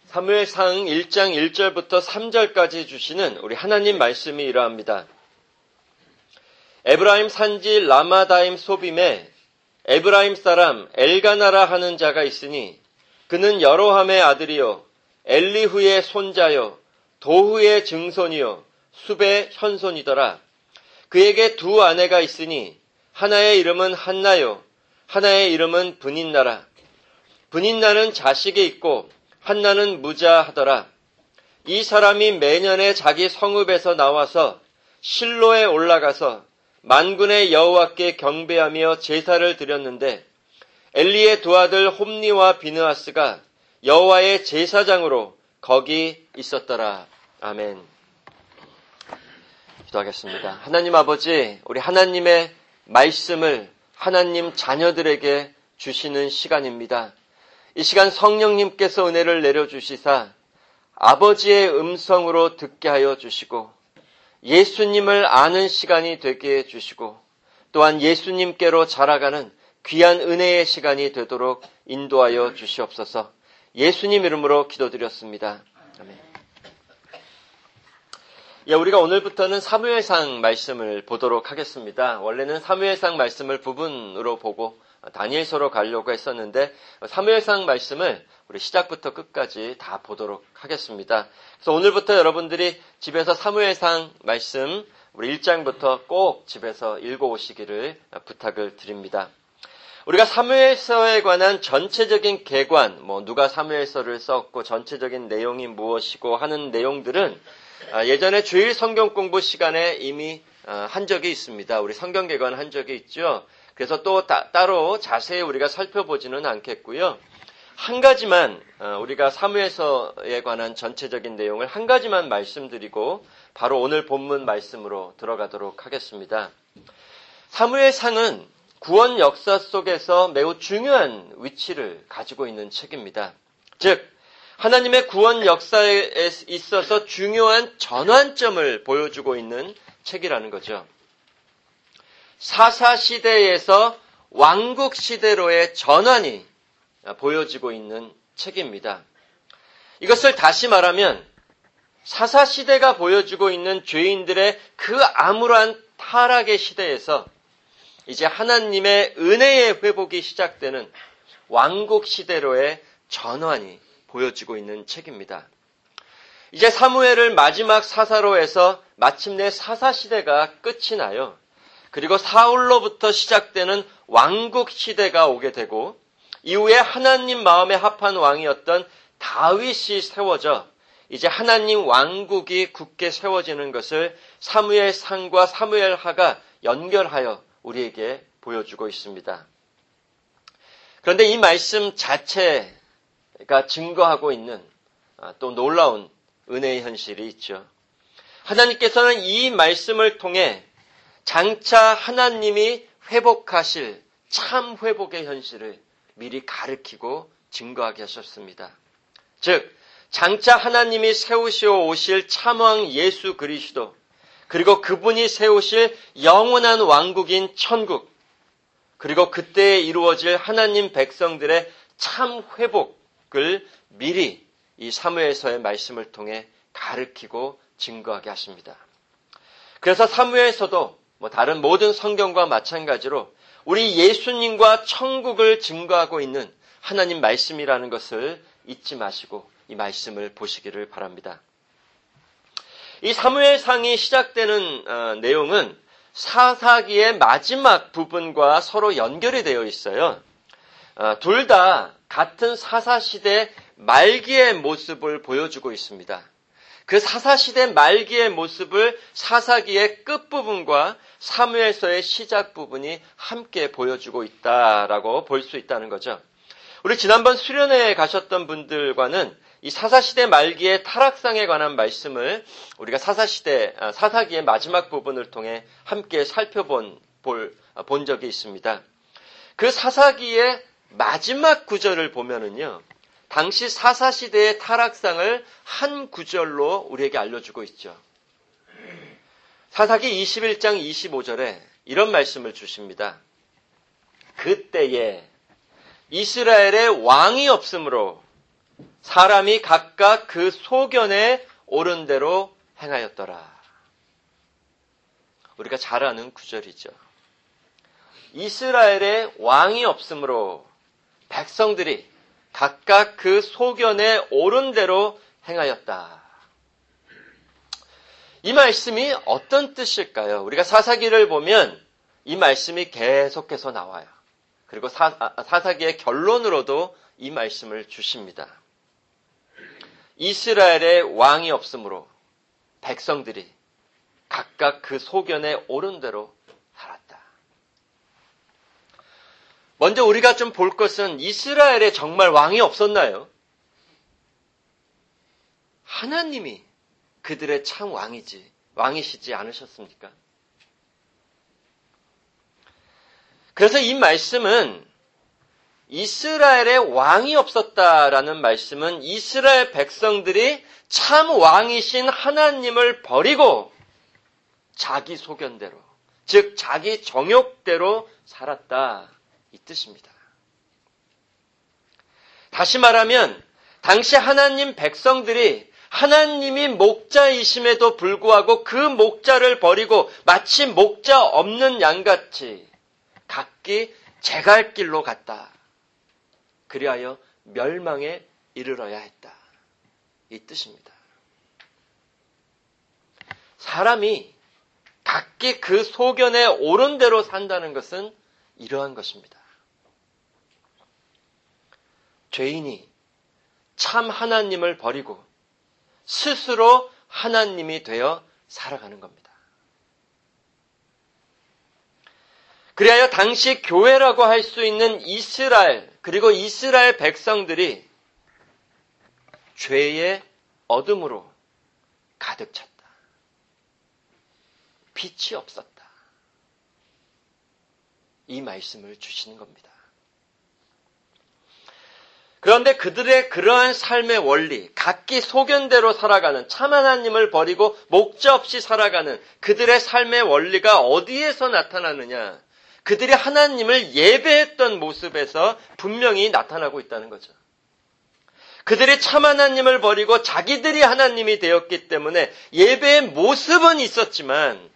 사무엘상 1장 1절부터 3절까지 주시는 우리 하나님 말씀이 이러합니다. 에브라임 산지 라마다임 소빔에 에브라임 사람 엘가나라 하는 자가 있으니 그는 여로함의 아들이요 엘리후의 손자요 도후의 증손이요 숲의 현손이더라. 그에게 두 아내가 있으니 하나의 이름은 한나요 하나의 이름은 브닌나라. 브닌나는 자식이 있고 한나는 무자하더라. 이 사람이 매년에 자기 성읍에서 나와서 실로에 올라가서 만군의 여호와께 경배하며 제사를 드렸는데 엘리의 두 아들 홈니와 비느하스가 여호와의 제사장으로 거기 있었더라. 아멘. 기도하겠습니다. 하나님 아버지, 우리 하나님의 말씀을 하나님 자녀들에게 주시는 시간입니다. 이 시간 성령님께서 은혜를 내려주시사 아버지의 음성으로 듣게 하여 주시고 예수님을 아는 시간이 되게 해주시고 또한 예수님께로 자라가는 귀한 은혜의 시간이 되도록 인도하여 주시옵소서. 예수님 이름으로 기도드렸습니다. 아멘. 우리가 오늘부터는 사무엘상 말씀을 보도록 하겠습니다. 원래는 사무엘상 말씀을 부분으로 보고 다니엘서로 가려고 했었는데 사무엘상 말씀을 우리 시작부터 끝까지 다 보도록 하겠습니다. 그래서 오늘부터 여러분들이 집에서 사무엘상 말씀 우리 1장부터 꼭 집에서 읽어오시기를 부탁을 드립니다. 우리가 사무엘서에 관한 전체적인 개관, 누가 사무엘서를 썼고 전체적인 내용이 무엇이고 하는 내용들은 예전에 주일 성경 공부 시간에 이미 한 적이 있습니다. 우리 성경 개관 한 적이 있죠. 그래서 또 따로 자세히 우리가 살펴보지는 않겠고요. 한 가지만 우리가 사무엘서에 관한 전체적인 내용을 한 가지만 말씀드리고 바로 오늘 본문 말씀으로 들어가도록 하겠습니다. 사무엘상은 구원 역사 속에서 매우 중요한 위치를 가지고 있는 책입니다. 즉 하나님의 구원 역사에 있어서 중요한 전환점을 보여주고 있는 책이라는 거죠. 사사시대에서 왕국시대로의 전환이 보여지고 있는 책입니다. 이것을 다시 말하면 사사시대가 보여주고 있는 죄인들의 그 암울한 타락의 시대에서 이제 하나님의 은혜의 회복이 시작되는 왕국시대로의 전환이 보여지고 있는 책입니다. 이제 사무엘을 마지막 사사로 해서 마침내 사사시대가 끝이 나요. 그리고 사울로부터 시작되는 왕국시대가 오게 되고 이후에 하나님 마음에 합한 왕이었던 다윗이 세워져 이제 하나님 왕국이 굳게 세워지는 것을 사무엘상과 사무엘하가 연결하여 우리에게 보여주고 있습니다. 그런데 이 말씀 자체가 증거하고 있는 또 놀라운 은혜의 현실이 있죠. 하나님께서는 이 말씀을 통해 장차 하나님이 회복하실 참 회복의 현실을 미리 가르치고 증거하게 하셨습니다. 즉 장차 하나님이 세우시어 오실 참왕 예수 그리스도 그리고 그분이 세우실 영원한 왕국인 천국 그리고 그때에 이루어질 하나님 백성들의 참 회복을 미리 이 사무엘서의 말씀을 통해 가르치고 증거하게 하십니다. 그래서 사무엘서도 다른 모든 성경과 마찬가지로 우리 예수님과 천국을 증거하고 있는 하나님 말씀이라는 것을 잊지 마시고 이 말씀을 보시기를 바랍니다. 이 사무엘상이 시작되는 내용은 사사기의 마지막 부분과 서로 연결이 되어 있어요. 둘 다 같은 사사시대 말기의 모습을 보여주고 있습니다. 그 사사시대 말기의 모습을 사사기의 끝부분과 사무엘서의 시작 부분이 함께 보여주고 있다라고 볼 수 있다는 거죠. 우리 지난번 수련회에 가셨던 분들과는 이 사사시대 말기의 타락상에 관한 말씀을 우리가 사사기의 마지막 부분을 통해 함께 살펴본 적이 있습니다. 그 사사기의 마지막 구절을 보면은요, 당시 사사시대의 타락상을 한 구절로 우리에게 알려주고 있죠. 사사기 21장 25절에 이런 말씀을 주십니다. 그때에 이스라엘에 왕이 없으므로 사람이 각각 그 소견에 옳은 대로 행하였더라. 우리가 잘 아는 구절이죠. 이스라엘에 왕이 없으므로 백성들이 각각 그 소견에 옳은 대로 행하였다. 이 말씀이 어떤 뜻일까요? 우리가 사사기를 보면 이 말씀이 계속해서 나와요. 그리고 사사기의 결론으로도 이 말씀을 주십니다. 이스라엘에 왕이 없으므로 백성들이 각각 그 소견에 옳은 대로 살았다. 먼저 우리가 좀 볼 것은 이스라엘에 정말 왕이 없었나요? 하나님이 그들의 참 왕이시지 않으셨습니까? 그래서 이 말씀은 이스라엘에 왕이 없었다라는 말씀은 이스라엘 백성들이 참 왕이신 하나님을 버리고 자기 소견대로, 즉 자기 정욕대로 살았다, 이 뜻입니다. 다시 말하면 당시 하나님 백성들이 하나님이 목자이심에도 불구하고 그 목자를 버리고 마치 목자 없는 양같이 각기 제 갈 길로 갔다. 그리하여 멸망에 이르러야 했다, 이 뜻입니다. 사람이 각기 그 소견에 옳은 대로 산다는 것은 이러한 것입니다. 죄인이 참 하나님을 버리고 스스로 하나님이 되어 살아가는 겁니다. 그리하여 당시 교회라고 할 수 있는 이스라엘, 그리고 이스라엘 백성들이 죄의 어둠으로 가득 찼다. 빛이 없었다. 이 말씀을 주시는 겁니다. 그런데 그들의 그러한 삶의 원리, 각기 소견대로 살아가는, 참 하나님을 버리고 목자 없이 살아가는 그들의 삶의 원리가 어디에서 나타나느냐? 그들이 하나님을 예배했던 모습에서 분명히 나타나고 있다는 거죠. 그들이 참 하나님을 버리고 자기들이 하나님이 되었기 때문에 예배의 모습은 있었지만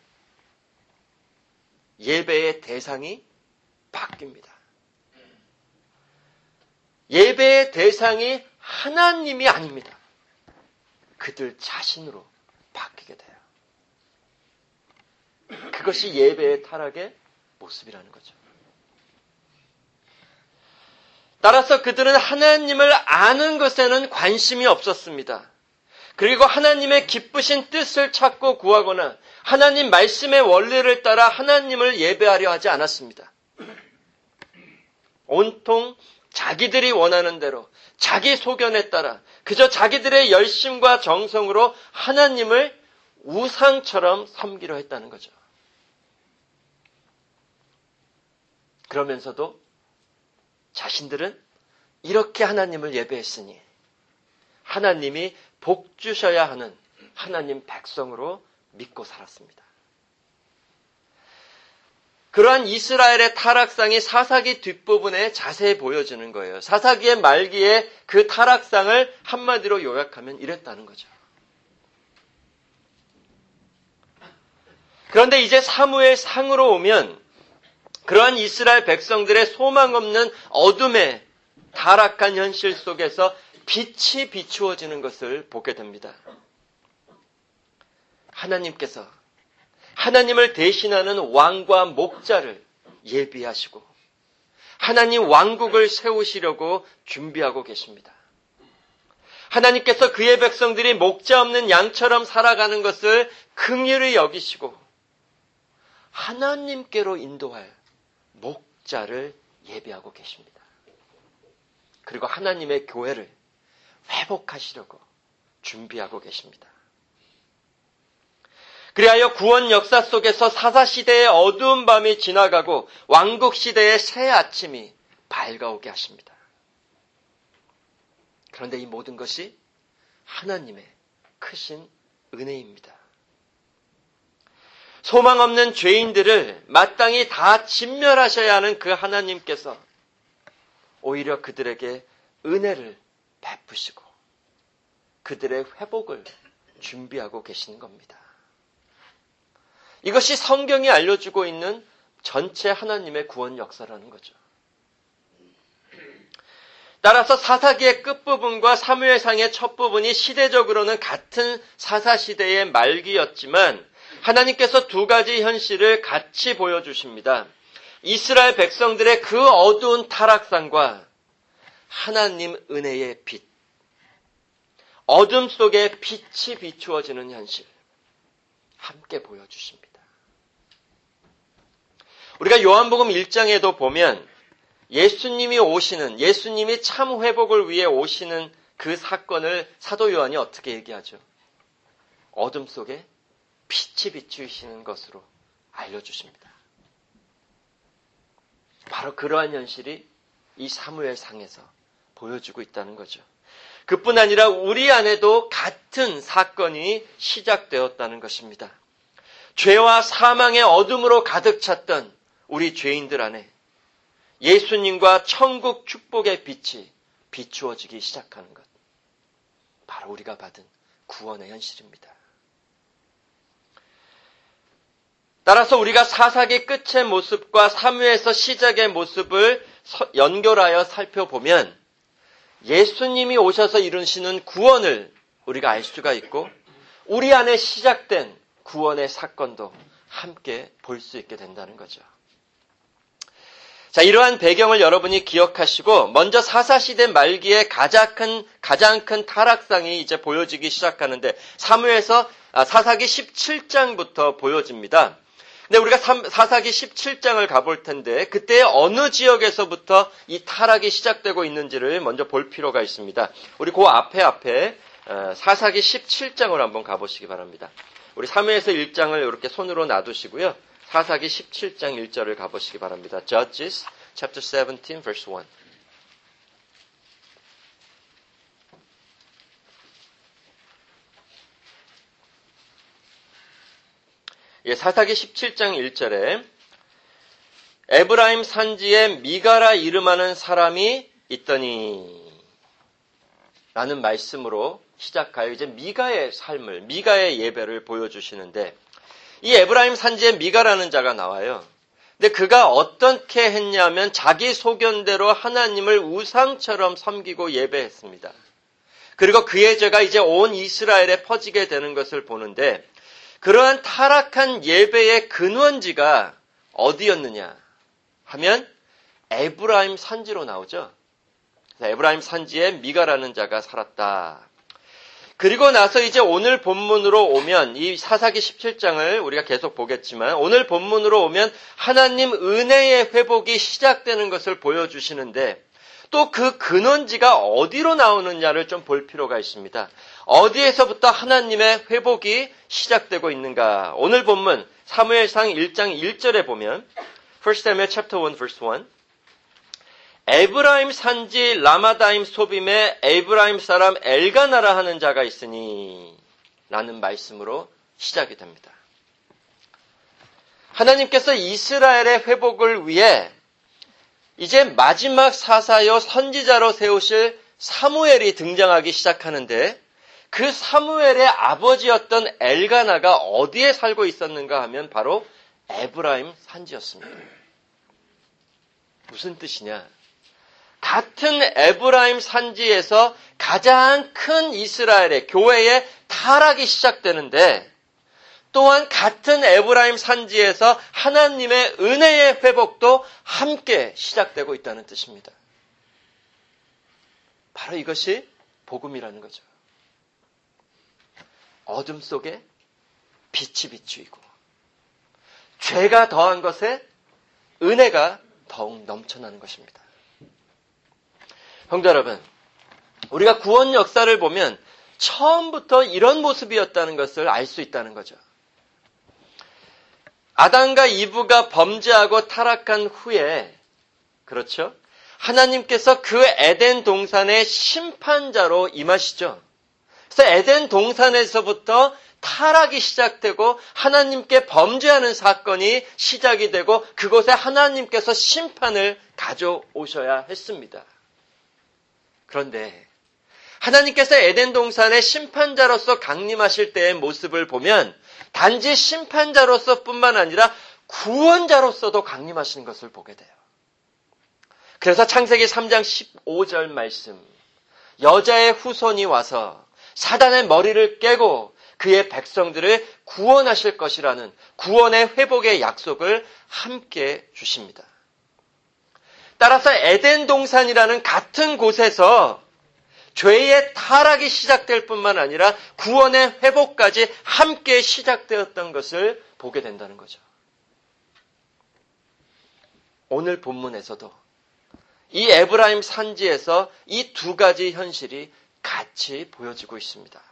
예배의 대상이 바뀝니다. 예배의 대상이 하나님이 아닙니다. 그들 자신으로 바뀌게 돼요. 그것이 예배의 타락의 모습이라는 거죠. 따라서 그들은 하나님을 아는 것에는 관심이 없었습니다. 그리고 하나님의 기쁘신 뜻을 찾고 구하거나 하나님 말씀의 원리를 따라 하나님을 예배하려 하지 않았습니다. 온통 자기들이 원하는 대로 자기 소견에 따라 그저 자기들의 열심과 정성으로 하나님을 우상처럼 섬기려 했다는 거죠. 그러면서도 자신들은 이렇게 하나님을 예배했으니 하나님이 복 주셔야 하는 하나님 백성으로 믿고 살았습니다. 그러한 이스라엘의 타락상이 사사기 뒷부분에 자세히 보여지는 거예요. 사사기의 말기에 그 타락상을 한마디로 요약하면 이랬다는 거죠. 그런데 이제 사무엘상으로 오면 그러한 이스라엘 백성들의 소망 없는 어둠의 타락한 현실 속에서 빛이 비추어지는 것을 보게 됩니다. 하나님께서 하나님을 대신하는 왕과 목자를 예비하시고 하나님 왕국을 세우시려고 준비하고 계십니다. 하나님께서 그의 백성들이 목자 없는 양처럼 살아가는 것을 긍휼히 여기시고 하나님께로 인도할 목자를 예비하고 계십니다. 그리고 하나님의 교회를 회복하시려고 준비하고 계십니다. 그리하여 구원 역사 속에서 사사시대의 어두운 밤이 지나가고 왕국시대의 새 아침이 밝아오게 하십니다. 그런데 이 모든 것이 하나님의 크신 은혜입니다. 소망 없는 죄인들을 마땅히 다 진멸하셔야 하는 그 하나님께서 오히려 그들에게 은혜를 베푸시고 그들의 회복을 준비하고 계시는 겁니다. 이것이 성경이 알려주고 있는 전체 하나님의 구원 역사라는 거죠. 따라서 사사기의 끝부분과 사무엘상의 첫 부분이 시대적으로는 같은 사사시대의 말기였지만 하나님께서 두 가지 현실을 같이 보여주십니다. 이스라엘 백성들의 그 어두운 타락상과 하나님 은혜의 빛, 어둠 속에 빛이 비추어지는 현실 함께 보여주십니다. 우리가 요한복음 1장에도 보면 예수님이 참 회복을 위해 오시는 그 사건을 사도 요한이 어떻게 얘기하죠? 어둠 속에 빛이 비추시는 것으로 알려주십니다. 바로 그러한 현실이 이 사무엘상에서 보여주고 있다는 거죠. 그뿐 아니라 우리 안에도 같은 사건이 시작되었다는 것입니다. 죄와 사망의 어둠으로 가득 찼던 우리 죄인들 안에 예수님과 천국 축복의 빛이 비추어지기 시작하는 것. 바로 우리가 받은 구원의 현실입니다. 따라서 우리가 사사기 끝의 모습과 사무엘서 시작의 모습을 연결하여 살펴보면 예수님이 오셔서 이루시는 구원을 우리가 알 수가 있고 우리 안에 시작된 구원의 사건도 함께 볼 수 있게 된다는 거죠. 자, 이러한 배경을 여러분이 기억하시고 먼저 사사시대 말기에 가장 큰 타락상이 이제 보여지기 시작하는데 사사기 17장부터 보여집니다. 근데 우리가 사사기 17장을 가볼 텐데 그때 어느 지역에서부터 이 타락이 시작되고 있는지를 먼저 볼 필요가 있습니다. 우리 그 앞에 사사기 17장을 한번 가보시기 바랍니다. 우리 사무엘서 1장을 이렇게 손으로 놔두시고요. 사사기 17장 1절을 가보시기 바랍니다. Judges chapter 17 verse 1. 사사기 17장 1절에 에브라임 산지에 미가라 이름하는 사람이 있더니 라는 말씀으로 시작하여 이제 미가의 삶을, 미가의 예배를 보여주시는데 이 에브라임 산지에 미가라는 자가 나와요. 근데 그가 어떻게 했냐면 자기 소견대로 하나님을 우상처럼 섬기고 예배했습니다. 그리고 그의 죄가 이제 온 이스라엘에 퍼지게 되는 것을 보는데 그러한 타락한 예배의 근원지가 어디였느냐 하면 에브라임 산지로 나오죠. 에브라임 산지에 미가라는 자가 살았다. 그리고 나서 이제 오늘 본문으로 오면 이 사사기 17장을 우리가 계속 보겠지만 오늘 본문으로 오면 하나님 은혜의 회복이 시작되는 것을 보여주시는데 또 그 근원지가 어디로 나오느냐를 좀 볼 필요가 있습니다. 어디에서부터 하나님의 회복이 시작되고 있는가? 오늘 본문 사무엘상 1장 1절에 보면 1 Samuel chapter 1 verse 1 에브라임 산지 라마다임 소빔에 에브라임 사람 엘가나라 하는 자가 있으니 라는 말씀으로 시작이 됩니다. 하나님께서 이스라엘의 회복을 위해 이제 마지막 사사요 선지자로 세우실 사무엘이 등장하기 시작하는데 그 사무엘의 아버지였던 엘가나가 어디에 살고 있었는가 하면 바로 에브라임 산지였습니다. 무슨 뜻이냐? 같은 에브라임 산지에서 가장 큰 이스라엘의 교회의 타락이 시작되는데 또한 같은 에브라임 산지에서 하나님의 은혜의 회복도 함께 시작되고 있다는 뜻입니다. 바로 이것이 복음이라는 거죠. 어둠 속에 빛이 비추이고 죄가 더한 것에 은혜가 더욱 넘쳐나는 것입니다. 성도 여러분, 우리가 구원 역사를 보면 처음부터 이런 모습이었다는 것을 알 수 있다는 거죠. 아담과 이브가 범죄하고 타락한 후에, 그렇죠? 하나님께서 그 에덴 동산의 심판자로 임하시죠. 그래서 에덴 동산에서부터 타락이 시작되고 하나님께 범죄하는 사건이 시작이 되고 그곳에 하나님께서 심판을 가져오셔야 했습니다. 그런데 하나님께서 에덴 동산의 심판자로서 강림하실 때의 모습을 보면 단지 심판자로서 뿐만 아니라 구원자로서도 강림하시는 것을 보게 돼요. 그래서 창세기 3장 15절 말씀, 여자의 후손이 와서 사단의 머리를 깨고 그의 백성들을 구원하실 것이라는 구원의 회복의 약속을 함께 주십니다. 따라서 에덴 동산이라는 같은 곳에서 죄의 타락이 시작될 뿐만 아니라 구원의 회복까지 함께 시작되었던 것을 보게 된다는 거죠. 오늘 본문에서도 이 에브라임 산지에서 이 두 가지 현실이 같이 보여지고 있습니다.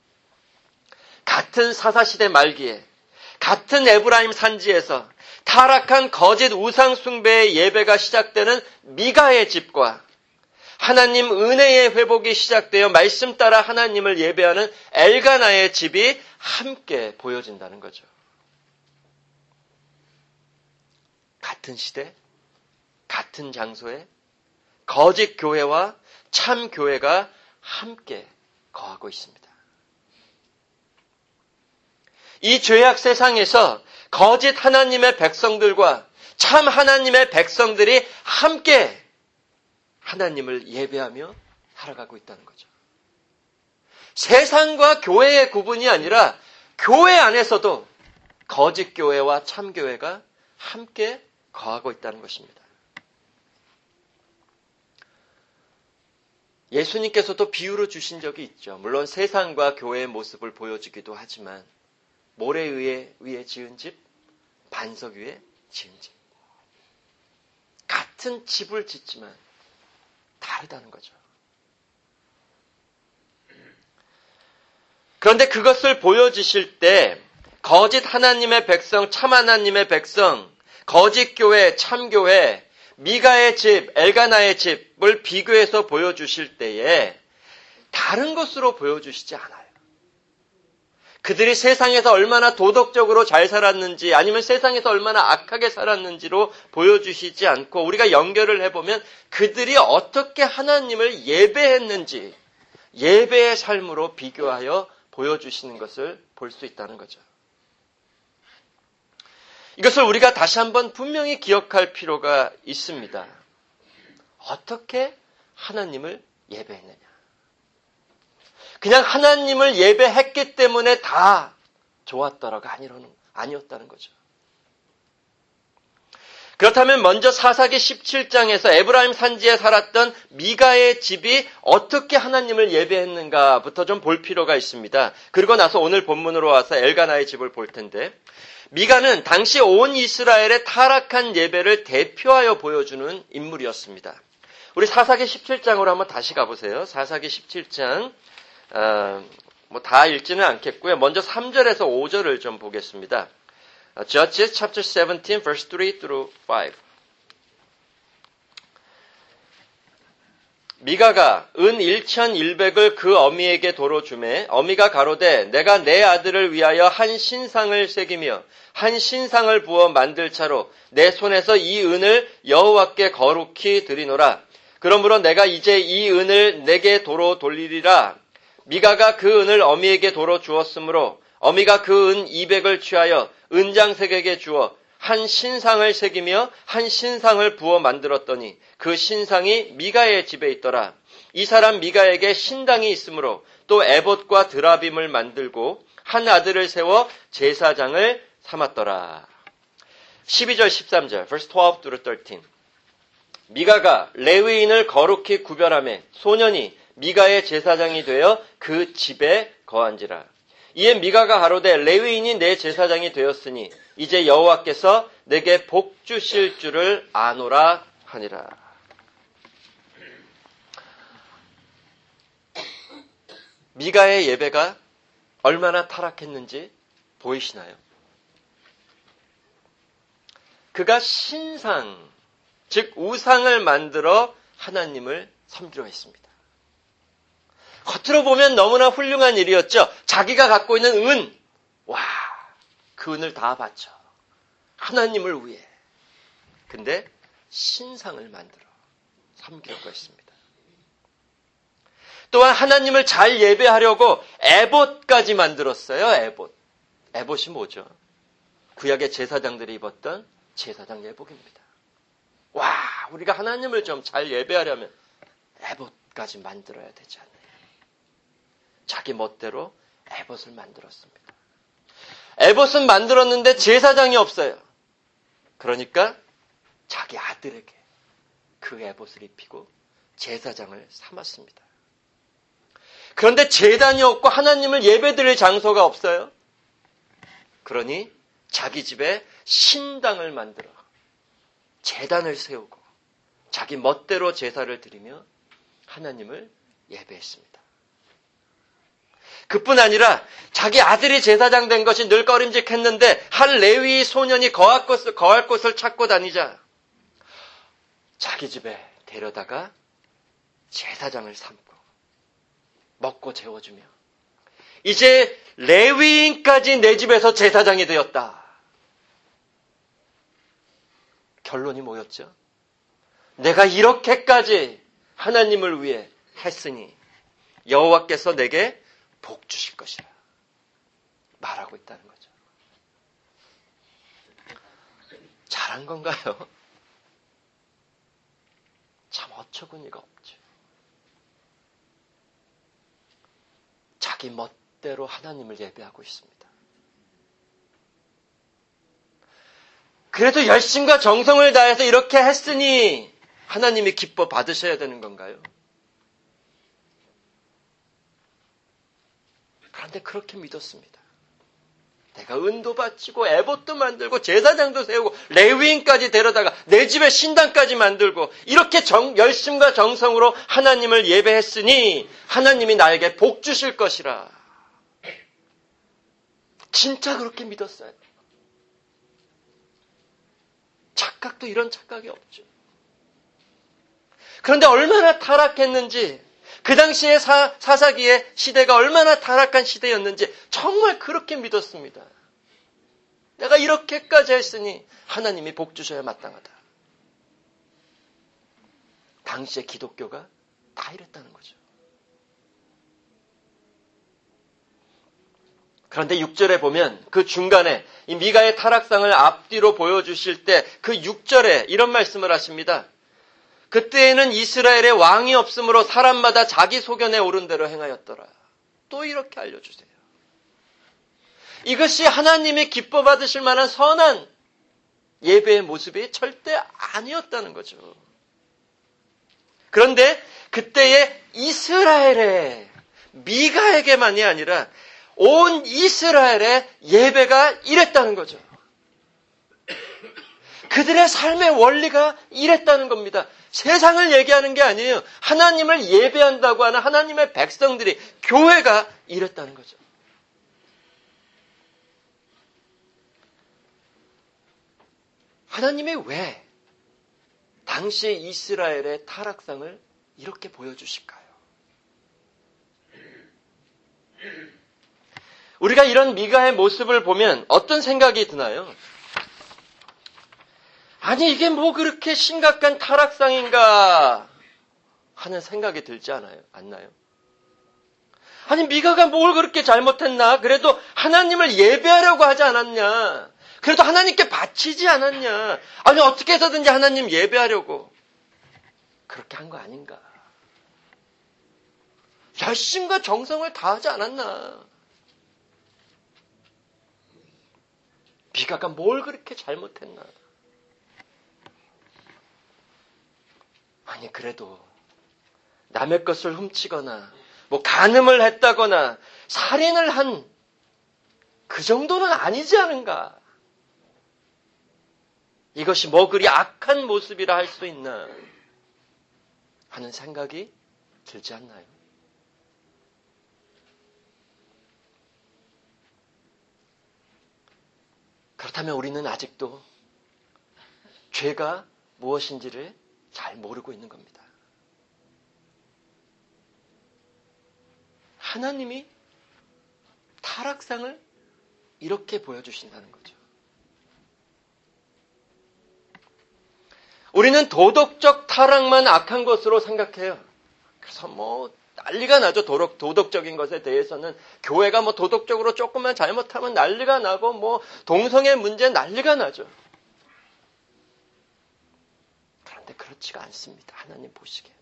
같은 사사시대 말기에 같은 에브라임 산지에서 타락한 거짓 우상 숭배의 예배가 시작되는 미가의 집과 하나님 은혜의 회복이 시작되어 말씀 따라 하나님을 예배하는 엘가나의 집이 함께 보여진다는 거죠. 같은 시대, 같은 장소에 거짓 교회와 참 교회가 함께 거하고 있습니다. 이 죄악 세상에서 거짓 하나님의 백성들과 참 하나님의 백성들이 함께 하나님을 예배하며 살아가고 있다는 거죠. 세상과 교회의 구분이 아니라 교회 안에서도 거짓 교회와 참 교회가 함께 거하고 있다는 것입니다. 예수님께서도 비유로 주신 적이 있죠. 물론 세상과 교회의 모습을 보여주기도 하지만 모래 위에 지은 집, 반석 위에 지은 집. 같은 집을 짓지만 다르다는 거죠. 그런데 그것을 보여주실 때 거짓 하나님의 백성, 참 하나님의 백성, 거짓 교회, 참 교회, 미가의 집, 엘가나의 집을 비교해서 보여주실 때에 다른 것으로 보여주시지 않아요. 그들이 세상에서 얼마나 도덕적으로 잘 살았는지 아니면 세상에서 얼마나 악하게 살았는지로 보여주시지 않고 우리가 연결을 해보면 그들이 어떻게 하나님을 예배했는지 예배의 삶으로 비교하여 보여주시는 것을 볼 수 있다는 거죠. 이것을 우리가 다시 한번 분명히 기억할 필요가 있습니다. 어떻게 하나님을 예배했느냐. 그냥 하나님을 예배했기 때문에 다 좋았더라가 아니었다는 거죠. 그렇다면 먼저 사사기 17장에서 에브라임 산지에 살았던 미가의 집이 어떻게 하나님을 예배했는가부터 좀 볼 필요가 있습니다. 그리고 나서 오늘 본문으로 와서 엘가나의 집을 볼 텐데 미가는 당시 온 이스라엘의 타락한 예배를 대표하여 보여주는 인물이었습니다. 우리 사사기 17장으로 한번 다시 가보세요. 사사기 17장 다 읽지는 않겠고요. 먼저 3절에서 5절을 좀 보겠습니다. Judges chapter 17 verse 3 through 5. 미가가 은 1,100을 그 어미에게 도로 주매 어미가 가로되 내가 내 아들을 위하여 한 신상을 새기며 한 신상을 부어 만들 차로 내 손에서 이 은을 여호와께 거룩히 드리노라. 그러므로 내가 이제 이 은을 내게 도로 돌리리라. 미가가 그 은을 어미에게 도로 주었으므로 어미가 그 은 200을 취하여 은장색에게 주어 한 신상을 새기며 한 신상을 부어 만들었더니 그 신상이 미가의 집에 있더라. 이 사람 미가에게 신당이 있으므로 또 에봇과 드라빔을 만들고 한 아들을 세워 제사장을 삼았더라. 12절 13절 verse 12 through 13. 미가가 레위인을 거룩히 구별하며 소년이 미가의 제사장이 되어 그 집에 거한지라. 이에 미가가 가로되 레위인이 내 제사장이 되었으니 이제 여호와께서 내게 복 주실 줄을 아노라 하니라. 미가의 예배가 얼마나 타락했는지 보이시나요? 그가 신상, 즉 우상을 만들어 하나님을 섬기려 했습니다. 겉으로 보면 너무나 훌륭한 일이었죠. 자기가 갖고 있는 은, 그 은을 다 바쳐. 하나님을 위해. 근데 신상을 만들어 섬기려고 했습니다. 또한 하나님을 잘 예배하려고 에봇까지 만들었어요. 에봇. 에봇이 뭐죠? 구약의 제사장들이 입었던 제사장 예복입니다. 와, 우리가 하나님을 좀 잘 예배하려면 에봇까지 만들어야 되지 않나요? 자기 멋대로 에봇을 만들었습니다. 에봇은 만들었는데 제사장이 없어요. 그러니까 자기 아들에게 그 에봇을 입히고 제사장을 삼았습니다. 그런데 제단이 없고 하나님을 예배드릴 장소가 없어요. 그러니 자기 집에 신당을 만들어 제단을 세우고 자기 멋대로 제사를 드리며 하나님을 예배했습니다. 그뿐 아니라 자기 아들이 제사장 된 것이 늘 꺼림직했는데 한 레위 소년이 거할 곳을 찾고 다니자 자기 집에 데려다가 제사장을 삼고 먹고 재워주며 이제 레위인까지 내 집에서 제사장이 되었다. 결론이 뭐였죠? 내가 이렇게까지 하나님을 위해 했으니 여호와께서 내게 복 주실 것이라 말하고 있다는 거죠. 잘한 건가요? 참 어처구니가 없죠. 자기 멋대로 하나님을 예배하고 있습니다. 그래도 열심과 정성을 다해서 이렇게 했으니 하나님이 기뻐 받으셔야 되는 건가요? 그런데 그렇게 믿었습니다. 내가 은도 바치고 에봇도 만들고 제사장도 세우고 레위인까지 데려다가 내 집에 신당까지 만들고 이렇게 열심과 정성으로 하나님을 예배했으니 하나님이 나에게 복 주실 것이라. 진짜 그렇게 믿었어요. 착각도 이런 착각이 없죠. 그런데 얼마나 타락했는지 그 당시의 사사기의 시대가 얼마나 타락한 시대였는지 정말 그렇게 믿었습니다. 내가 이렇게까지 했으니 하나님이 복 주셔야 마땅하다. 당시의 기독교가 다 이랬다는 거죠. 그런데 6절에 보면 그 중간에 이 미가의 타락상을 앞뒤로 보여주실 때 그 6절에 이런 말씀을 하십니다. 그때에는 이스라엘에 왕이 없으므로 사람마다 자기 소견에 오른 대로 행하였더라. 또 이렇게 알려주세요. 이것이 하나님이 기뻐 받으실 만한 선한 예배의 모습이 절대 아니었다는 거죠. 그런데 그때의 이스라엘의 미가에게만이 아니라 온 이스라엘의 예배가 이랬다는 거죠. 그들의 삶의 원리가 이랬다는 겁니다. 세상을 얘기하는 게 아니에요. 하나님을 예배한다고 하는 하나님의 백성들이, 교회가 이랬다는 거죠. 하나님이 왜 당시의 이스라엘의 타락상을 이렇게 보여주실까요? 우리가 이런 미가의 모습을 보면 어떤 생각이 드나요? 아니 이게 뭐 그렇게 심각한 타락상인가 하는 생각이 들지 않나요? 아니 미가가 뭘 그렇게 잘못했나? 그래도 하나님을 예배하려고 하지 않았냐? 그래도 하나님께 바치지 않았냐? 아니 어떻게 해서든지 하나님 예배하려고 그렇게 한 거 아닌가? 열심과 정성을 다하지 않았나? 미가가 뭘 그렇게 잘못했나? 아니 그래도 남의 것을 훔치거나 뭐 간음을 했다거나 살인을 한 그 정도는 아니지 않은가? 이것이 뭐 그리 악한 모습이라 할 수 있나 하는 생각이 들지 않나요? 그렇다면 우리는 아직도 죄가 무엇인지를 잘 모르고 있는 겁니다. 하나님이 타락상을 이렇게 보여주신다는 거죠. 우리는 도덕적 타락만 악한 것으로 생각해요. 그래서 뭐 난리가 나죠. 도덕적인 것에 대해서는. 교회가 뭐 도덕적으로 조금만 잘못하면 난리가 나고, 뭐 동성애 문제 난리가 나죠. 그런데 그렇지가 않습니다. 하나님 보시기에는.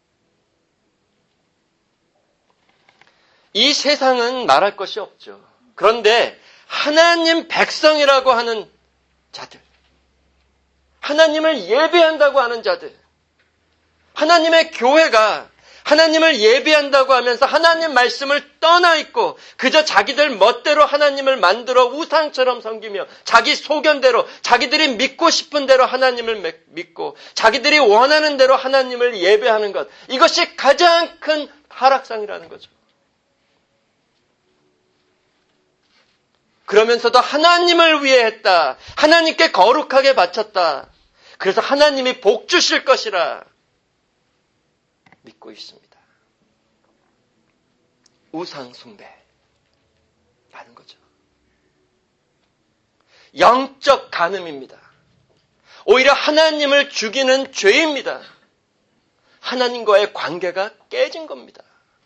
이 세상은 말할 것이 없죠. 그런데 하나님 백성이라고 하는 자들, 하나님을 예배한다고 하는 자들, 하나님의 교회가 하나님을 예배한다고 하면서 하나님 말씀을 떠나 있고 그저 자기들 멋대로 하나님을 만들어 우상처럼 섬기며 자기 소견대로 자기들이 믿고 싶은 대로 하나님을 믿고 자기들이 원하는 대로 하나님을 예배하는 것, 이것이 가장 큰 타락상이라는 거죠. 그러면서도 하나님을 위해 했다. 하나님께 거룩하게 바쳤다. 그래서 하나님이 복 주실 것이라 믿고 있습니다. 우상 숭배라는 거죠. 영적 간음입니다. 오히려 하나님을 죽이는 죄입니다. 하나님과의 관계가 깨진 겁니다.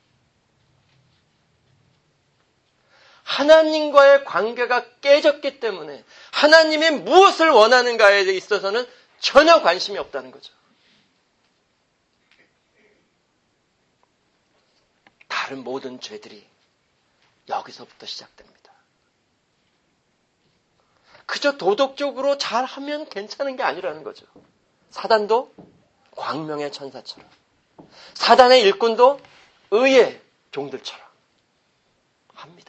하나님과의 관계가 깨졌기 때문에 하나님이 무엇을 원하는가에 있어서는 전혀 관심이 없다는 거죠. 다른 모든 죄들이 여기서부터 시작됩니다. 그저 도덕적으로 잘하면 괜찮은 게 아니라는 거죠. 사단도 광명의 천사처럼, 사단의 일꾼도 의의 종들처럼 합니다.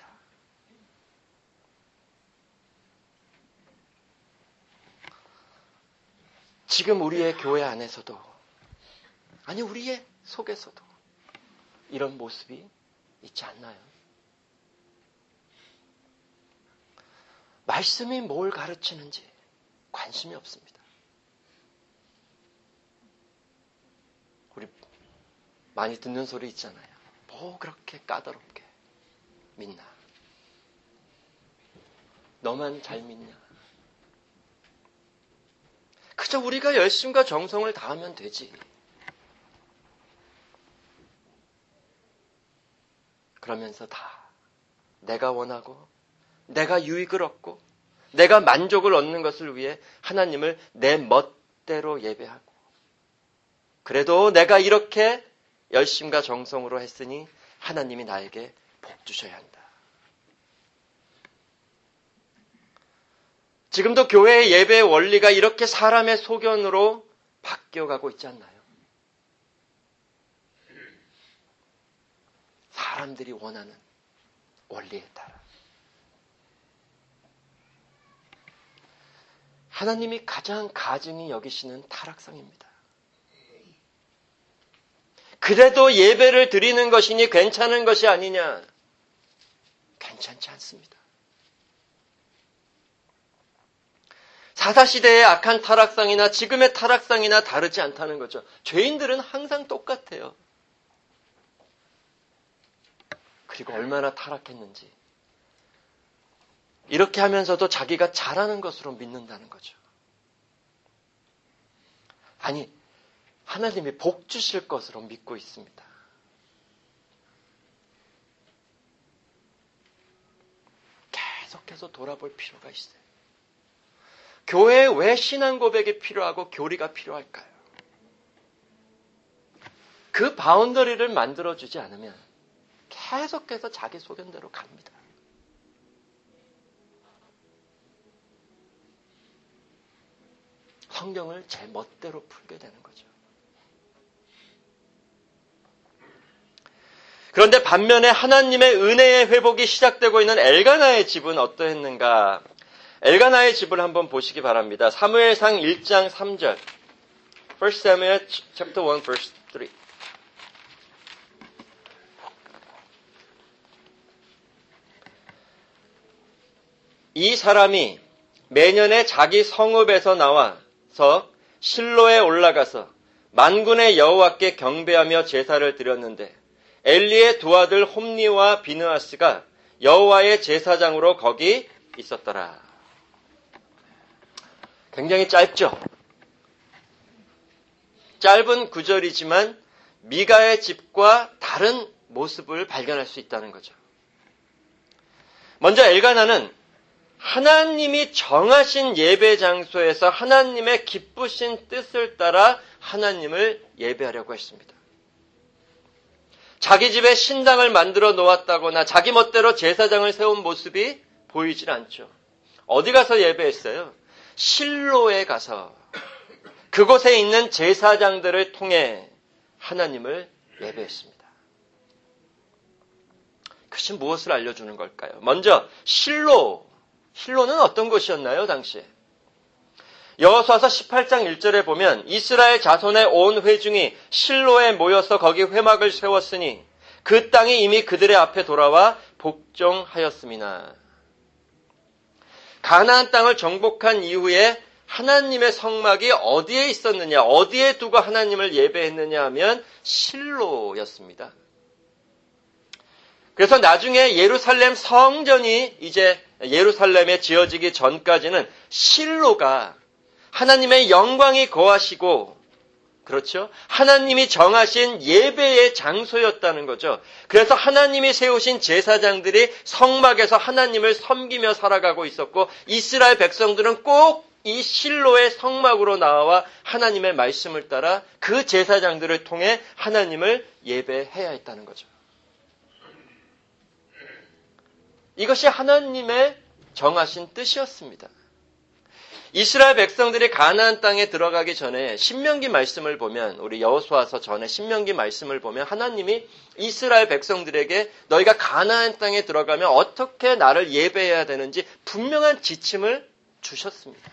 지금 우리의 교회 안에서도, 아니 우리의 속에서도 이런 모습이 있지 않나요? 말씀이 뭘 가르치는지 관심이 없습니다. 우리 많이 듣는 소리 있잖아요. 뭐 그렇게 까다롭게 믿나? 너만 잘 믿냐? 그저 우리가 열심과 정성을 다하면 되지. 그러면서 다 내가 원하고 내가 유익을 얻고 내가 만족을 얻는 것을 위해 하나님을 내 멋대로 예배하고, 그래도 내가 이렇게 열심과 정성으로 했으니 하나님이 나에게 복 주셔야 한다. 지금도 교회의 예배의 원리가 이렇게 사람의 소견으로 바뀌어가고 있지 않나요? 사람들이 원하는 원리에 따라. 하나님이 가장 가증히 여기시는 타락상입니다. 그래도 예배를 드리는 것이니 괜찮은 것이 아니냐? 괜찮지 않습니다. 사사시대의 악한 타락상이나 지금의 타락상이나 다르지 않다는 거죠. 죄인들은 항상 똑같아요. 그리고 얼마나 타락했는지 이렇게 하면서도 자기가 잘하는 것으로 믿는다는 거죠. 아니, 하나님이 복 주실 것으로 믿고 있습니다. 계속해서 돌아볼 필요가 있어요. 교회에 왜 신앙 고백이 필요하고 교리가 필요할까요? 그 바운더리를 만들어주지 않으면 계속해서 자기 소견대로 갑니다. 성경을 제 멋대로 풀게 되는 거죠. 그런데 반면에 하나님의 은혜의 회복이 시작되고 있는 엘가나의 집은 어떠했는가? 엘가나의 집을 한번 보시기 바랍니다. 사무엘상 1장 3절. 1 Samuel chapter 1 verse 3. 이 사람이 매년에 자기 성읍에서 나와서 실로에 올라가서 만군의 여호와께 경배하며 제사를 드렸는데 엘리의 두 아들 홈니와 비느하스가 여호와의 제사장으로 거기 있었더라. 굉장히 짧죠? 짧은 구절이지만 미가의 집과 다른 모습을 발견할 수 있다는 거죠. 먼저 엘가나는 하나님이 정하신 예배 장소에서 하나님의 기쁘신 뜻을 따라 하나님을 예배하려고 했습니다. 자기 집에 신당을 만들어 놓았다거나 자기 멋대로 제사장을 세운 모습이 보이질 않죠. 어디 가서 예배했어요? 실로에 가서 그곳에 있는 제사장들을 통해 하나님을 예배했습니다. 그것이 무엇을 알려주는 걸까요? 먼저 실로는 어떤 곳이었나요, 당시에? 여호수아서 18장 1절에 보면 이스라엘 자손의 온 회중이 실로에 모여서 거기 회막을 세웠으니 그 땅이 이미 그들의 앞에 돌아와 복종하였음이나. 가나안 땅을 정복한 이후에 하나님의 성막이 어디에 있었느냐, 어디에 두고 하나님을 예배했느냐 하면 실로였습니다. 그래서 나중에 예루살렘 성전이 이제 예루살렘에 지어지기 전까지는 실로가 하나님의 영광이 거하시고, 그렇죠? 하나님이 정하신 예배의 장소였다는 거죠. 그래서 하나님이 세우신 제사장들이 성막에서 하나님을 섬기며 살아가고 있었고, 이스라엘 백성들은 꼭 이 실로의 성막으로 나와 하나님의 말씀을 따라 그 제사장들을 통해 하나님을 예배해야 했다는 거죠. 이것이 하나님의 정하신 뜻이었습니다. 이스라엘 백성들이 가나안 땅에 들어가기 전에 신명기 말씀을 보면, 우리 여호수아서 전에 신명기 말씀을 보면 하나님이 이스라엘 백성들에게 너희가 가나안 땅에 들어가면 어떻게 나를 예배해야 되는지 분명한 지침을 주셨습니다.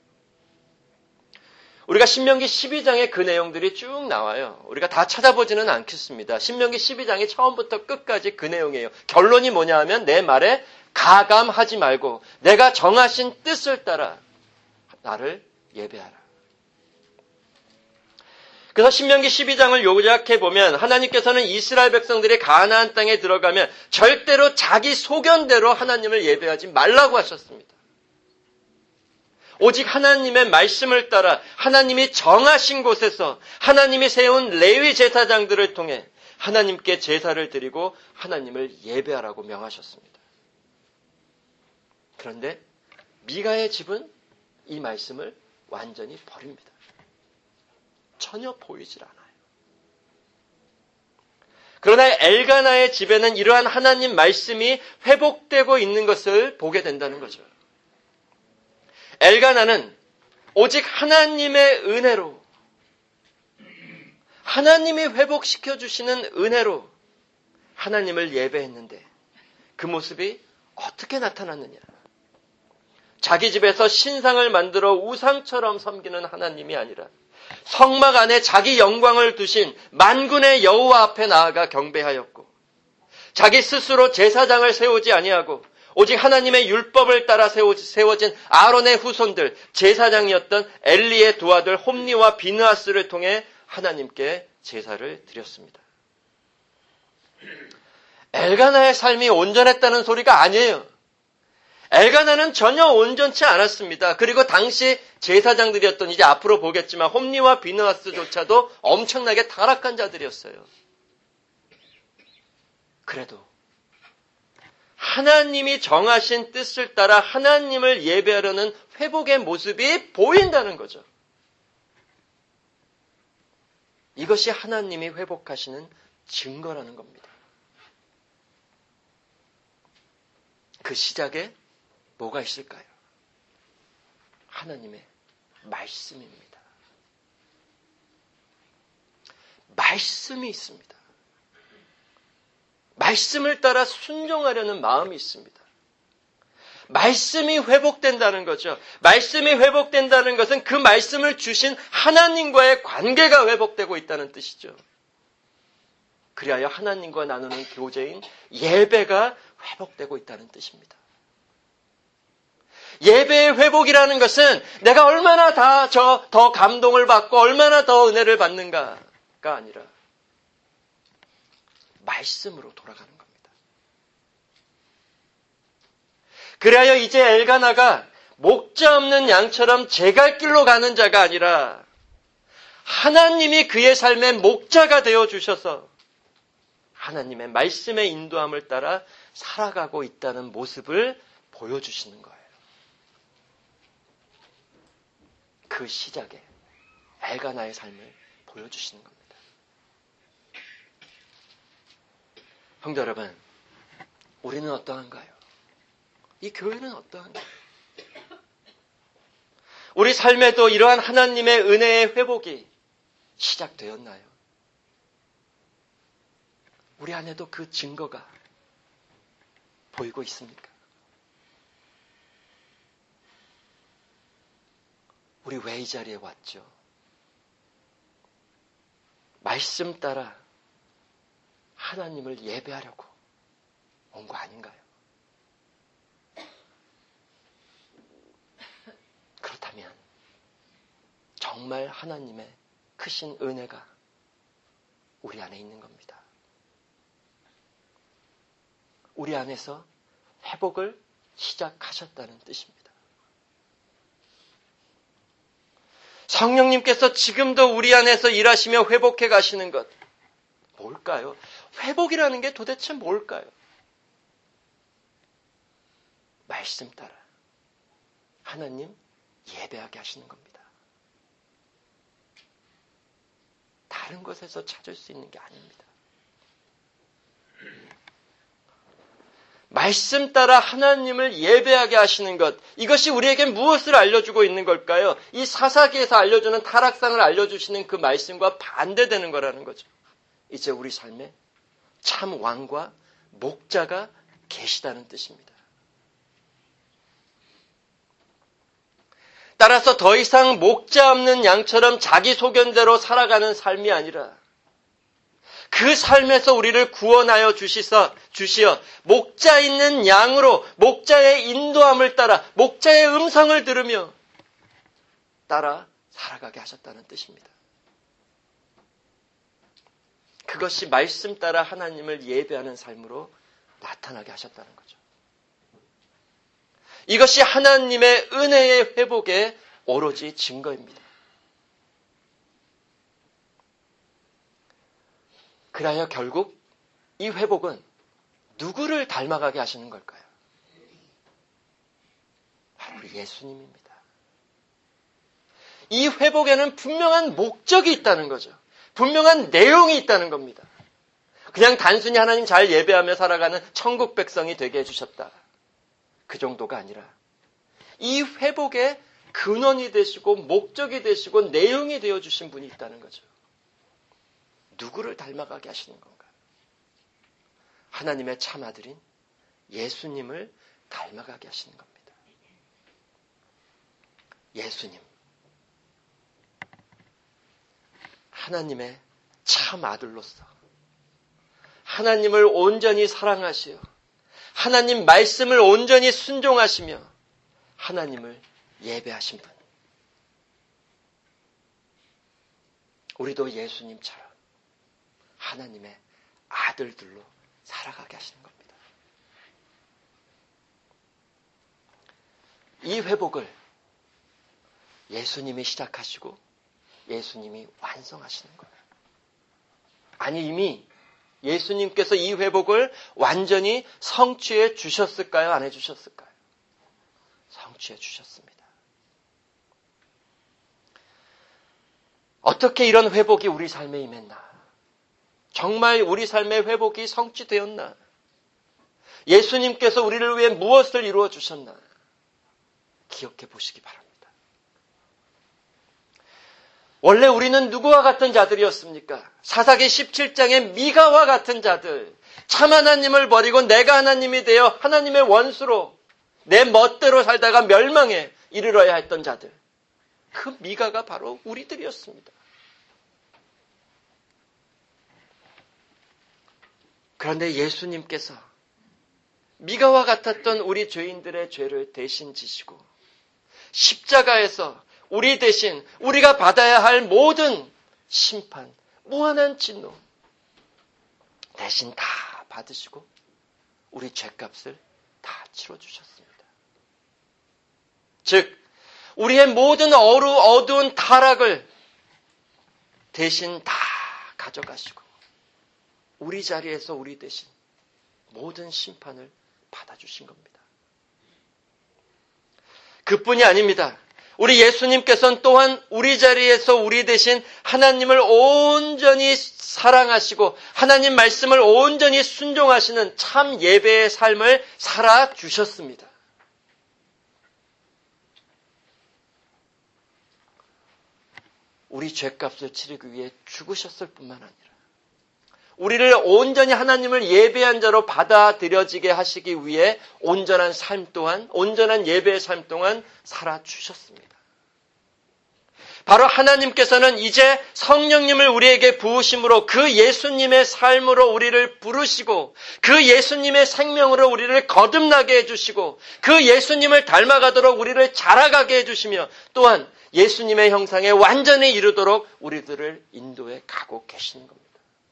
우리가 신명기 12장에 그 내용들이 쭉 나와요. 우리가 다 찾아보지는 않겠습니다. 신명기 12장이 처음부터 끝까지 그 내용이에요. 결론이 뭐냐 하면 내 말에 가감하지 말고 내가 정하신 뜻을 따라 나를 예배하라. 그래서 신명기 12장을 요약해보면 하나님께서는 이스라엘 백성들이 가나안 땅에 들어가면 절대로 자기 소견대로 하나님을 예배하지 말라고 하셨습니다. 오직 하나님의 말씀을 따라 하나님이 정하신 곳에서 하나님이 세운 레위 제사장들을 통해 하나님께 제사를 드리고 하나님을 예배하라고 명하셨습니다. 그런데 미가의 집은 이 말씀을 완전히 버립니다. 전혀 보이질 않아요. 그러나 엘가나의 집에는 이러한 하나님 말씀이 회복되고 있는 것을 보게 된다는 거죠. 엘가나는 오직 하나님의 은혜로, 하나님이 회복시켜 주시는 은혜로 하나님을 예배했는데 그 모습이 어떻게 나타났느냐? 자기 집에서 신상을 만들어 우상처럼 섬기는 하나님이 아니라 성막 안에 자기 영광을 두신 만군의 여호와 앞에 나아가 경배하였고, 자기 스스로 제사장을 세우지 아니하고 오직 하나님의 율법을 따라 세워진 아론의 후손들, 제사장이었던 엘리의 두 아들 홈니와 비느하스를 통해 하나님께 제사를 드렸습니다. 엘가나의 삶이 온전했다는 소리가 아니에요. 엘가나는 전혀 온전치 않았습니다. 그리고 당시 제사장들이었던, 이제 앞으로 보겠지만 홈니와 비느하스조차도 엄청나게 타락한 자들이었어요. 그래도 하나님이 정하신 뜻을 따라 하나님을 예배하려는 회복의 모습이 보인다는 거죠. 이것이 하나님이 회복하시는 증거라는 겁니다. 그 시작에 뭐가 있을까요? 하나님의 말씀입니다. 말씀이 있습니다. 말씀을 따라 순종하려는 마음이 있습니다. 말씀이 회복된다는 거죠. 말씀이 회복된다는 것은 그 말씀을 주신 하나님과의 관계가 회복되고 있다는 뜻이죠. 그리하여 하나님과 나누는 교제인 예배가 회복되고 있다는 뜻입니다. 예배의 회복이라는 것은 내가 얼마나 더 감동을 받고 얼마나 더 은혜를 받는가가 아니라 말씀으로 돌아가는 겁니다. 그래야 이제 엘가나가 목자 없는 양처럼 제 갈 길로 가는 자가 아니라 하나님이 그의 삶의 목자가 되어주셔서 하나님의 말씀의 인도함을 따라 살아가고 있다는 모습을 보여주시는 거예요. 그 시작에 엘가나의 삶을 보여주시는 겁니다. 성도 여러분, 우리는 어떠한가요? 이 교회는 어떠한가요? 우리 삶에도 이러한 하나님의 은혜의 회복이 시작되었나요? 우리 안에도 그 증거가 보이고 있습니까? 우리 왜 이 자리에 왔죠? 말씀 따라 하나님을 예배하려고 온 거 아닌가요? 그렇다면 정말 하나님의 크신 은혜가 우리 안에 있는 겁니다. 우리 안에서 회복을 시작하셨다는 뜻입니다. 성령님께서 지금도 우리 안에서 일하시며 회복해 가시는 것 뭘까요? 회복이라는 게 도대체 뭘까요? 말씀 따라 하나님 예배하게 하시는 겁니다. 다른 것에서 찾을 수 있는 게 아닙니다. 말씀 따라 하나님을 예배하게 하시는 것, 이것이 우리에게 무엇을 알려주고 있는 걸까요? 이 사사기에서 알려주는 타락상을 알려주시는 그 말씀과 반대되는 거라는 거죠. 이제 우리 삶에 참 왕과 목자가 계시다는 뜻입니다. 따라서 더 이상 목자 없는 양처럼 자기 소견대로 살아가는 삶이 아니라 그 삶에서 우리를 구원하여 주시어 목자 있는 양으로 목자의 인도함을 따라 목자의 음성을 들으며 따라 살아가게 하셨다는 뜻입니다. 그것이 말씀 따라 하나님을 예배하는 삶으로 나타나게 하셨다는 거죠. 이것이 하나님의 은혜의 회복의 오로지 증거입니다. 그래야 결국 이 회복은 누구를 닮아가게 하시는 걸까요? 바로 예수님입니다. 이 회복에는 분명한 목적이 있다는 거죠. 분명한 내용이 있다는 겁니다. 그냥 단순히 하나님 잘 예배하며 살아가는 천국 백성이 되게 해주셨다. 그 정도가 아니라 이 회복의 근원이 되시고 목적이 되시고 내용이 되어주신 분이 있다는 거죠. 누구를 닮아가게 하시는 건가? 하나님의 참 아들인 예수님을 닮아가게 하시는 겁니다. 예수님. 하나님의 참 아들로서 하나님을 온전히 사랑하시어 하나님 말씀을 온전히 순종하시며 하나님을 예배하신 분. 우리도 예수님처럼 하나님의 아들들로 살아가게 하시는 겁니다. 이 회복을 예수님이 시작하시고 예수님이 완성하시는 거예요. 아니 이미 예수님께서 이 회복을 완전히 성취해 주셨을까요? 안 해주셨을까요? 성취해 주셨습니다. 어떻게 이런 회복이 우리 삶에 임했나? 정말 우리 삶의 회복이 성취되었나? 예수님께서 우리를 위해 무엇을 이루어 주셨나? 기억해 보시기 바랍니다. 원래 우리는 누구와 같은 자들이었습니까? 사사기 17장의 미가와 같은 자들. 참 하나님을 버리고 내가 하나님이 되어 하나님의 원수로 내 멋대로 살다가 멸망에 이르러야 했던 자들. 그 미가가 바로 우리들이었습니다. 그런데 예수님께서 미가와 같았던 우리 죄인들의 죄를 대신 지시고 십자가에서 우리 대신 우리가 받아야 할 모든 심판, 무한한 진노 대신 다 받으시고 우리 죄값을 다 치러주셨습니다. 즉 우리의 모든 어두운 타락을 대신 다 가져가시고 우리 자리에서 우리 대신 모든 심판을 받아주신 겁니다. 그뿐이 아닙니다. 우리 예수님께서는 또한 우리 자리에서 우리 대신 하나님을 온전히 사랑하시고 하나님 말씀을 온전히 순종하시는 참 예배의 삶을 살아주셨습니다. 우리 죄값을 치르기 위해 죽으셨을 뿐만 아니라 우리를 온전히 하나님을 예배한 자로 받아들여지게 하시기 위해 온전한 삶 또한, 온전한 예배의 삶 동안 살아주셨습니다. 바로 하나님께서는 이제 성령님을 우리에게 부으심으로 그 예수님의 삶으로 우리를 부르시고 그 예수님의 생명으로 우리를 거듭나게 해주시고 그 예수님을 닮아가도록 우리를 자라가게 해주시며 또한 예수님의 형상에 완전히 이르도록 우리들을 인도해 가고 계시는 겁니다.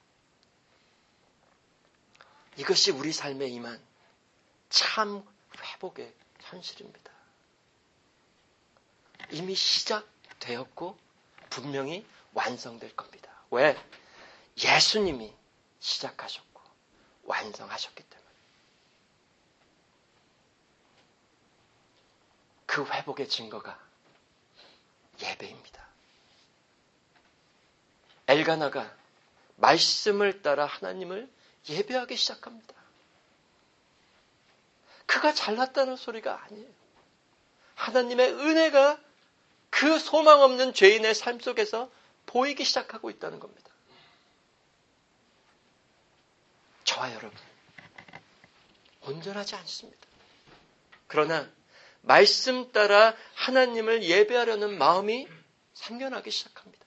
이것이 우리 삶에 임한 참 회복의 현실입니다. 이미 시작되었고 분명히 완성될 겁니다. 왜? 예수님이 시작하셨고 완성하셨기 때문에. 그 회복의 증거가 예배입니다. 엘가나가 말씀을 따라 하나님을 예배하기 시작합니다. 그가 잘났다는 소리가 아니에요. 하나님의 은혜가 그 소망 없는 죄인의 삶 속에서 보이기 시작하고 있다는 겁니다. 저와 여러분, 온전하지 않습니다. 그러나 말씀 따라 하나님을 예배하려는 마음이 생겨나기 시작합니다.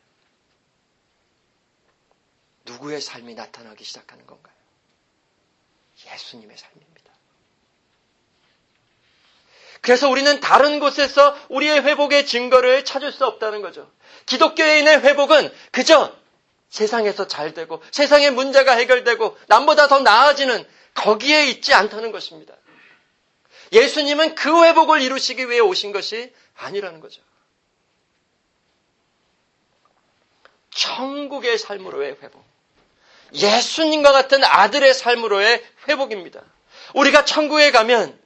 누구의 삶이 나타나기 시작하는 건가요? 예수님의 삶입니다. 그래서 우리는 다른 곳에서 우리의 회복의 증거를 찾을 수 없다는 거죠. 기독교인의 회복은 그저 세상에서 잘 되고 세상의 문제가 해결되고 남보다 더 나아지는 거기에 있지 않다는 것입니다. 예수님은 그 회복을 이루시기 위해 오신 것이 아니라는 거죠. 천국의 삶으로의 회복. 예수님과 같은 아들의 삶으로의 회복입니다. 우리가 천국에 가면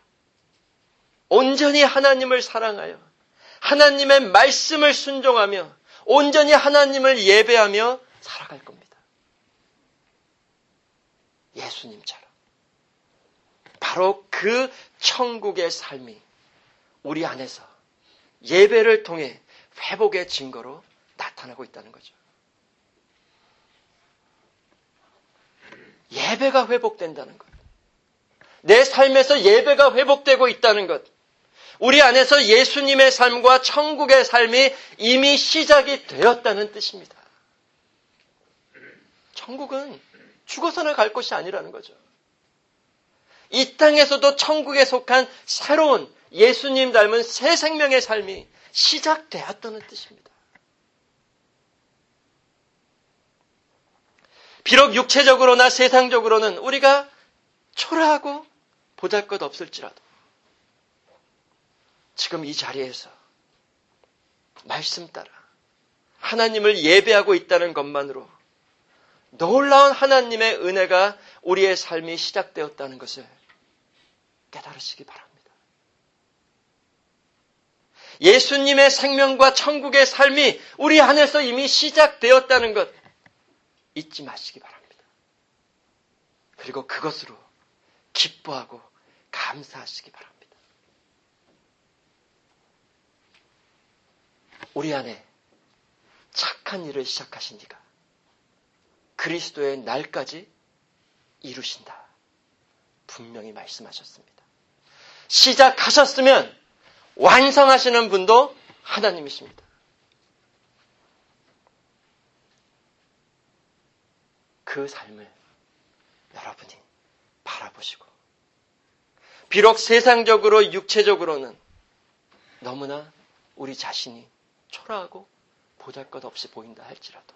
온전히 하나님을 사랑하여 하나님의 말씀을 순종하며 온전히 하나님을 예배하며 살아갈 겁니다. 예수님처럼. 바로 그 천국의 삶이 우리 안에서 예배를 통해 회복의 증거로 나타나고 있다는 거죠. 예배가 회복된다는 것. 내 삶에서 예배가 회복되고 있다는 것. 우리 안에서 예수님의 삶과 천국의 삶이 이미 시작이 되었다는 뜻입니다. 천국은 죽어서나 갈 곳이 아니라는 거죠. 이 땅에서도 천국에 속한 새로운 예수님 닮은 새 생명의 삶이 시작되었다는 뜻입니다. 비록 육체적으로나 세상적으로는 우리가 초라하고 보잘것없을지라도 지금 이 자리에서 말씀 따라 하나님을 예배하고 있다는 것만으로 놀라운 하나님의 은혜가 우리의 삶이 시작되었다는 것을 깨달으시기 바랍니다. 예수님의 생명과 천국의 삶이 우리 안에서 이미 시작되었다는 것 잊지 마시기 바랍니다. 그리고 그것으로 기뻐하고 감사하시기 바랍니다. 우리 안에 착한 일을 시작하신 이가 그리스도의 날까지 이루신다. 분명히 말씀하셨습니다. 시작하셨으면 완성하시는 분도 하나님이십니다. 그 삶을 여러분이 바라보시고 비록 세상적으로 육체적으로는 너무나 우리 자신이 초라하고 보잘것없이 보인다 할지라도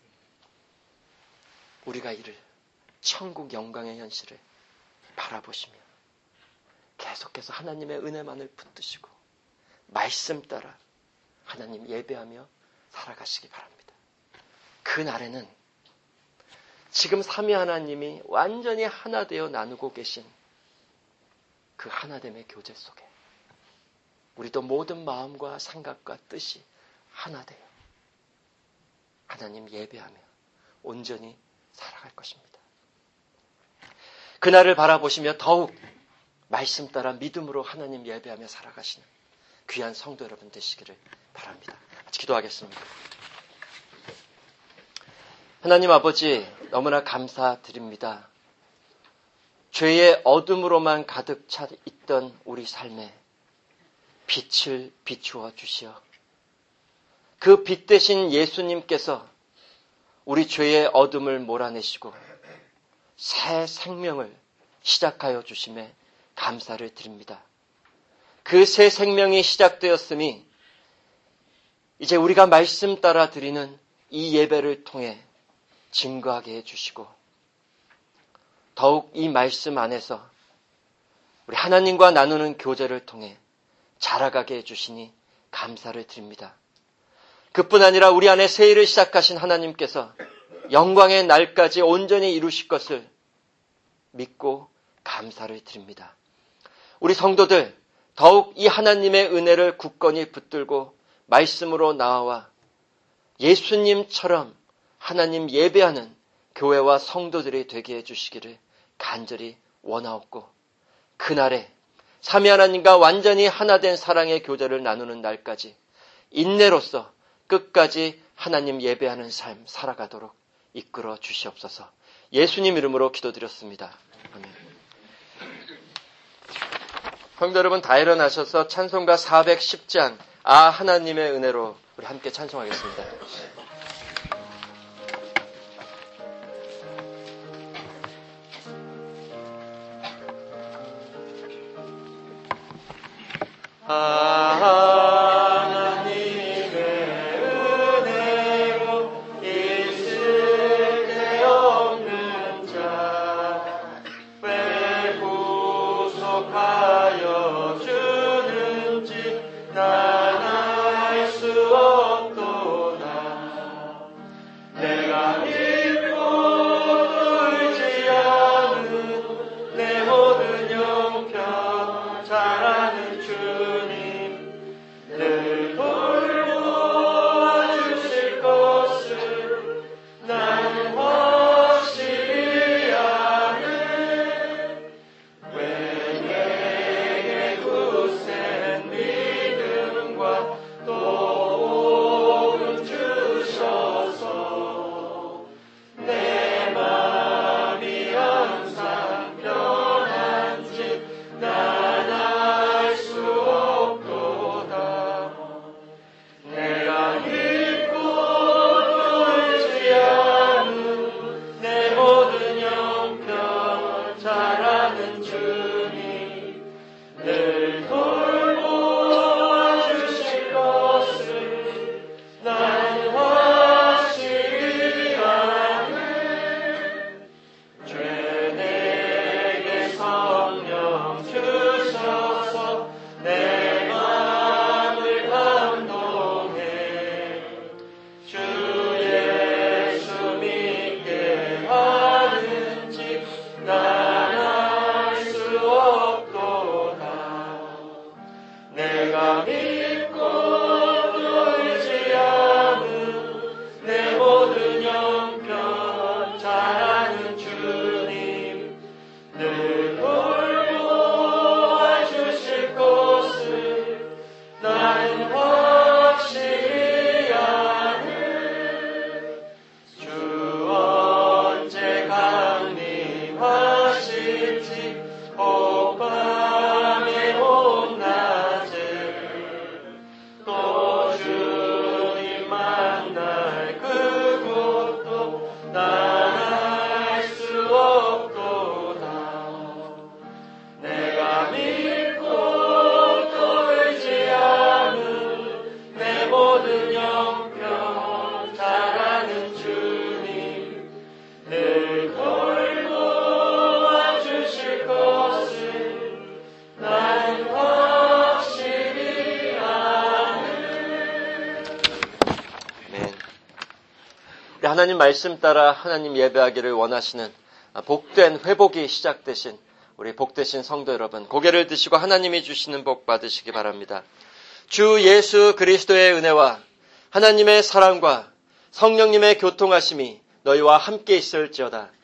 우리가 이를 천국 영광의 현실을 바라보시며 계속해서 하나님의 은혜만을 붙드시고 말씀 따라 하나님 예배하며 살아가시기 바랍니다. 그날에는 지금 삼위 하나님이 완전히 하나 되어 나누고 계신 그 하나됨의 교제 속에 우리도 모든 마음과 생각과 뜻이 하나 되어 하나님 예배하며 온전히 살아갈 것입니다. 그날을 바라보시며 더욱 말씀 따라 믿음으로 하나님 예배하며 살아가시는 귀한 성도 여러분 되시기를 바랍니다. 같이 기도하겠습니다. 하나님 아버지, 너무나 감사드립니다. 죄의 어둠으로만 가득 차 있던 우리 삶에 빛을 비추어 주시어 그 빛 대신 예수님께서 우리 죄의 어둠을 몰아내시고 새 생명을 시작하여 주심에 감사를 드립니다. 그 새 생명이 시작되었으니 이제 우리가 말씀 따라 드리는 이 예배를 통해 증거하게 해주시고 더욱 이 말씀 안에서 우리 하나님과 나누는 교제를 통해 자라가게 해주시니 감사를 드립니다. 그뿐 아니라 우리 안에 새 일을 시작하신 하나님께서 영광의 날까지 온전히 이루실 것을 믿고 감사를 드립니다. 우리 성도들 더욱 이 하나님의 은혜를 굳건히 붙들고 말씀으로 나아와 예수님처럼 하나님 예배하는 교회와 성도들이 되게 해주시기를 간절히 원하옵고 그날에 삼위 하나님과 완전히 하나 된 사랑의 교제를 나누는 날까지 인내로서 끝까지 하나님 예배하는 삶 살아가도록 이끌어 주시옵소서. 예수님 이름으로 기도드렸습니다. 아멘. 성도 여러분 다 일어나셔서 찬송가 410장 아 하나님의 은혜로 우리 함께 찬송하겠습니다. 하나님 말씀 따라 하나님 예배하기를 원하시는 복된 회복이 시작되신 우리 복되신 성도 여러분, 고개를 드시고 하나님이 주시는 복 받으시기 바랍니다. 주 예수 그리스도의 은혜와 하나님의 사랑과 성령님의 교통하심이 너희와 함께 있을지어다.